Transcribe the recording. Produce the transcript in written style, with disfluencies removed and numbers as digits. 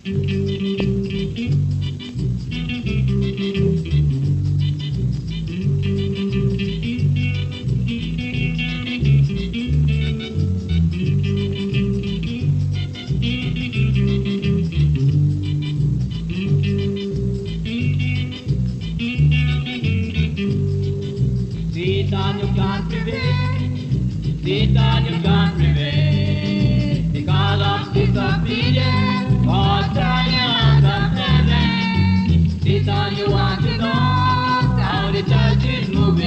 Satan, you can't prevail. Satan, you can't prevail. Because of disobedience, God turn your hands of heaven. Satan, you want to know how the church is moving.